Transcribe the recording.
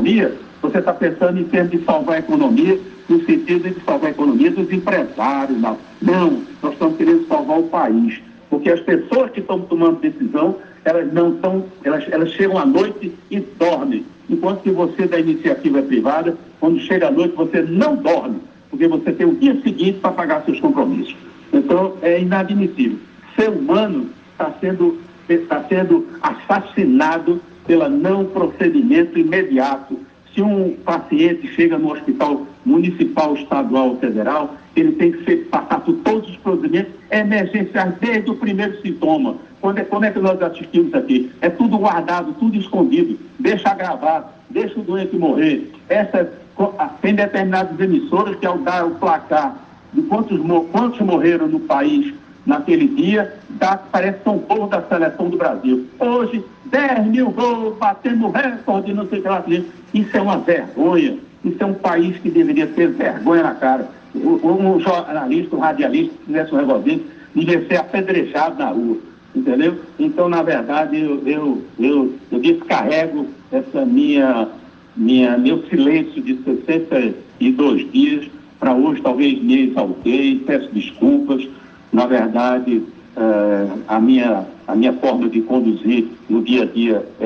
economia, você está pensando em termos de salvar a economia, no sentido de salvar a economia dos empresários. Não, nós estamos querendo salvar o país, porque as pessoas que estão tomando decisão, elas não estão, elas chegam à noite e dormem, enquanto que você da iniciativa privada, quando chega à noite, você não dorme, porque você tem o dia seguinte para pagar seus compromissos. Então, é inadmissível. Ser humano está sendo assassinado pelo não procedimento imediato. Se um paciente chega no hospital municipal, estadual ou federal, ele tem que passar por todos os procedimentos emergenciais desde o primeiro sintoma. Como é que nós assistimos aqui? É tudo guardado, tudo escondido, deixa gravado, deixa o doente morrer. Tem determinadas emissoras que, ao dar o placar de quantos morreram no país naquele dia, parece que são gols da seleção do Brasil. Hoje, 10 mil gols, batendo recorde, não sei o que lá. Isso é uma vergonha. Isso é um país que deveria ter vergonha na cara. Um jornalista, um radialista, que fizesse um negocinho, devia ser apedrejado na rua. Entendeu? Então, na verdade, eu descarrego essa meu silêncio de 62 dias para hoje, talvez me exaltei, peço desculpas. Na verdade, a minha forma de conduzir no dia a dia